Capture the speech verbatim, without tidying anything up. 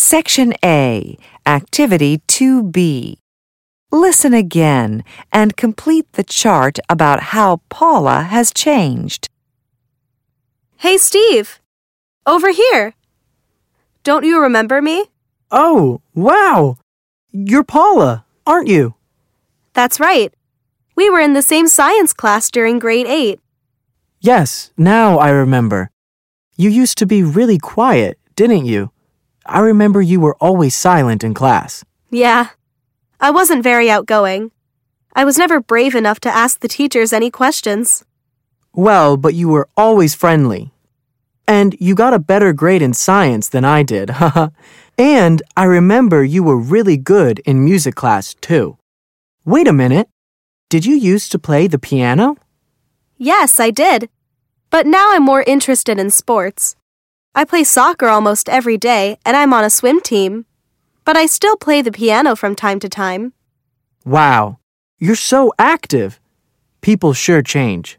Section A, Activity two B. Listen again and complete the chart about how Paula has changed. Hey, Steve. Over here. Don't you remember me? Oh, wow! You're Paula, aren't you? That's right. We were in the same science class during grade eight. Yes, now I remember. You used to be really quiet, didn't you? I remember you were always silent in class. Yeah. I wasn't very outgoing. I was never brave enough to ask the teachers any questions. Well, but you were always friendly. And you got a better grade in science than I did, haha. And I remember you were really good in music class, too. Wait a minute. Did you used to play the piano? Yes, I did. But now I'm more interested in sports. I play soccer almost every day, and I'm on a swim team. But I still play the piano from time to time. Wow, you're so active. People sure change.